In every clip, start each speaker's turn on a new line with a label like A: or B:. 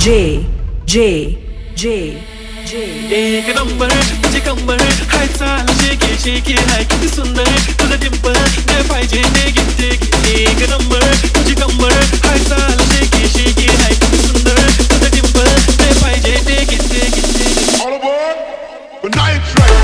A: J J J J
B: एक number तुझी कंबर हाय चाल शेकी शेकी हाय किती सुंदर तुझं डिंपल काय पाहिजे ते घे एक नंबर तुझी कंबर हाय चाल शेकी शेकी हाय किती सुंदर तुझं डिंपल काय पाहिजे ते घे
C: All aboard the night train.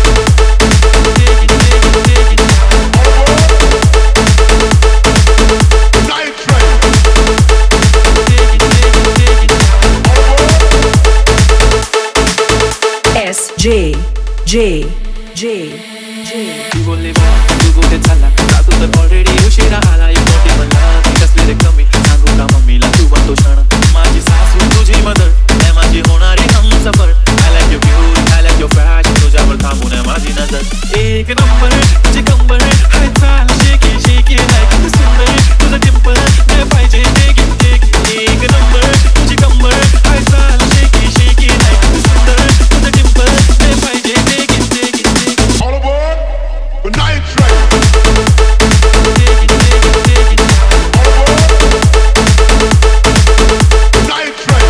A: S J J J J
B: तू बोलले तू कुठे चालला का तू तर ऑलरेडी उशिरा आला एक मोठी म्हणला ती कसले रे कमी सांगू का मम्मीला तू बनतो क्षण माझी सासू तुझी मदर नाही माझी होणारी हमसफर I like your beauty I like your fashion तुझ्यावर थांबून आहे माझी नजर एक नंबर तुझी कंबर हाय चाल शेकी शेकी हाय किती सुंदर तुझं डिंपल काय पाहिजे ते घे एक नंबर तुझी कंबर हाय चाल शेकी शेकी हाय किती सुंदर तुझं डिंपल काय पाहिजे ते घे
C: All aboard the night train. Night train.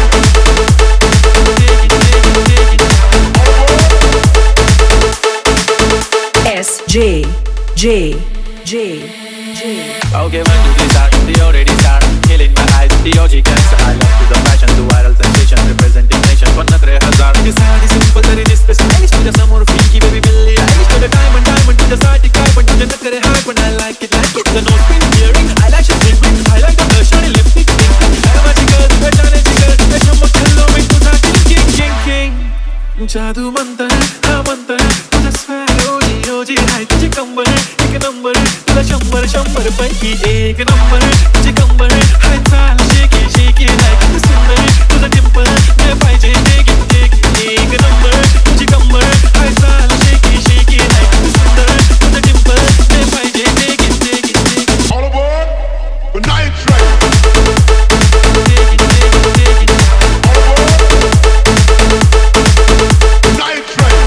A: S J J J J
B: Okay, when do they start? They already start killing my eyes. The OG gangster, I love to the fashion, the viral sensation, representing nation. पण नखरे हजार ती साडी simple तरी दिसते stylish तुझ्या समोर फिकी baby बिल्ली आईश तुझं डायमंड डायमंड तुझ्यासाठी काय पण तुझे नखरे हाय पण I like it the nose pin earring eyelashes bling bling I like the blush आणि lipstick काय माझी girl भेटाण्याची girl त्या चमक हल्लो मी तुझा king king king जादू म्हणताय हा म्हणताय तुझा swag OG OG हाय तुझी कंबर एक नंबर तुला शंभर शंभर पैकी एक नंबर तुझी कंबर हाय चाल शेकी शेकी हाय किती सुंदर तुझं डिंपल काय पाहिजे ते घे एक नंबर तुझी कंबर हाय चाल शेकी शेकी हाय किती सुंदर तुझं डिंपल काय पाहिजे ते घे
C: All aboard the night train. Night train.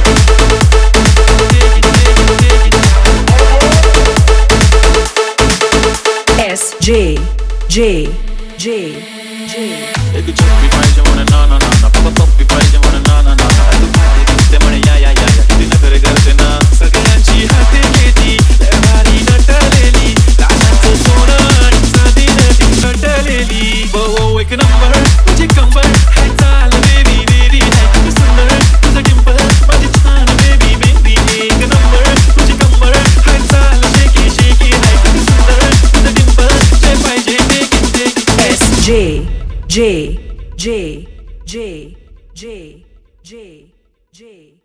A: S J J J J
B: एक चुप्पी पाहिजे म्हणे ना ना ना ना पप्पी पाहिजे म्हणे ना ना ना तू भारी दिसते म्हणे या या या किती नखरे करते ना सगळ्यांची हाते घेती लय भारी नटलेली लाखाचं सोनं आणि चांदीनं ती नटलेली वो एक नंबर तुझी कंबर हाय चाल बेबी बेबी हाय किती सुंदर तुझं डिंपल माझी छान बेबी बेबी एक नंबर तुझी कंबर हाय चाल शेकी शेकी हाय किती सुंदर तुझं डिंपल जे पाहिजे ते घे
A: S J J J J J J J